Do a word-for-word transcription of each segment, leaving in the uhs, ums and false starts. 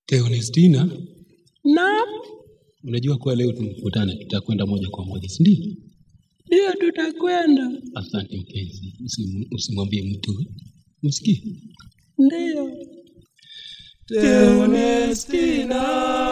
Theonestina, Naam. unajua kwa leo tumekutana tutakwenda moja kwa moja, si ndio? Ndio tutakwenda. Asante mpenzi, usimwambie mtu. Msikie? Ndio. Theonestina.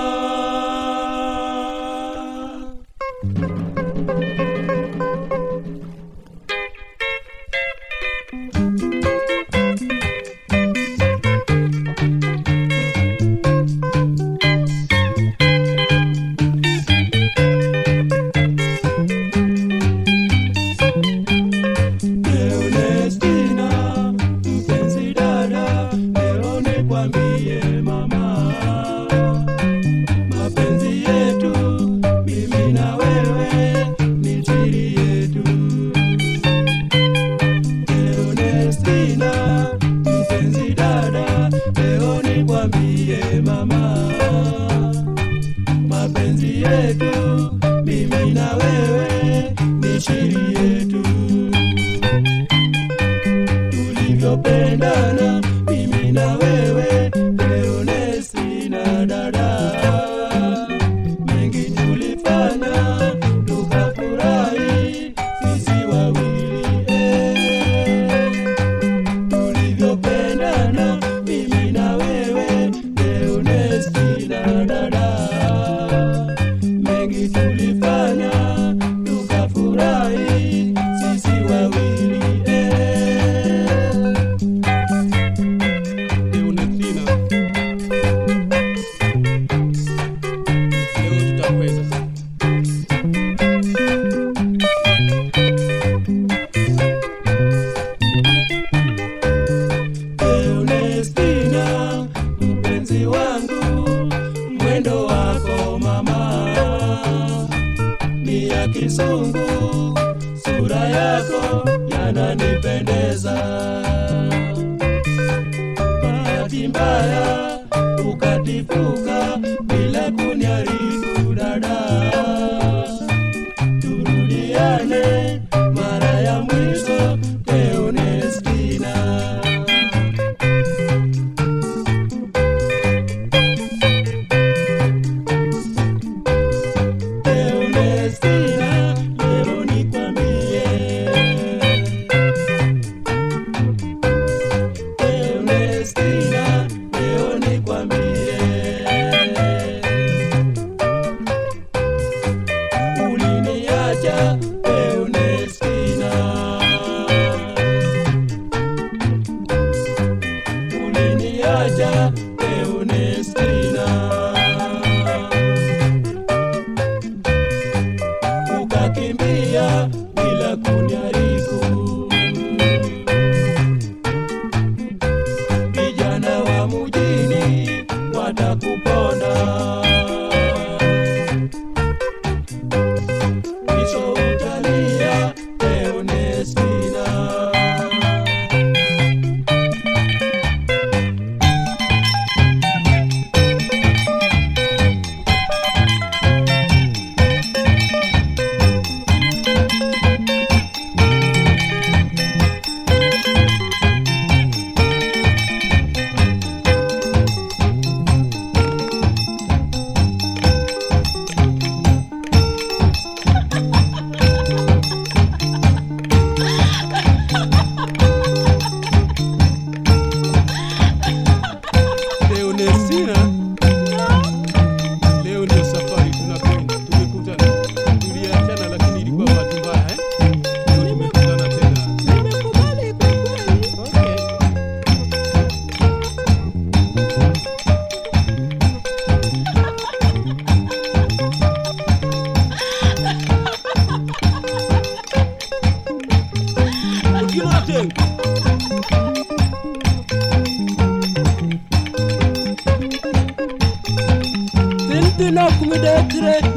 Mapenzi yetu mimi na wewe ni siri yetu, tulivyopendana mimi na wewe Theonestina dada, mengi tulifanya tukafurahi sisi wawili eh. Tulivyopendana mimi na wewe Theonestina dada, mengi tulifanya tukafurahi sisi wawili eh. Theonestina, leo tutakwenda. Theonestina, mpenzi wangu, mwendo wako mama ni ya kizungu, sura yako yananipendeza. Bahati mbaya ukatifuka bila kuniarifu dada, turudiane mara ya mwisho Theonestina. Theonestina, leo nikwambie. Theonestina, leo nikwambie. Uliniacha Theonestina, uliniacha Theonestina, ukakimbia bila kuniarifu. Vijana wa mjini watakuponda, mwisho utalia Theonestina. Theonestina, leo ndio safari tunakwenda. Tumekutana, tuliachana lakini ilikuwa bahati mbaya eh? Tumekutana tena. Nimekubali kwa kweli. Okay. Ukiona Tintina kumidekre.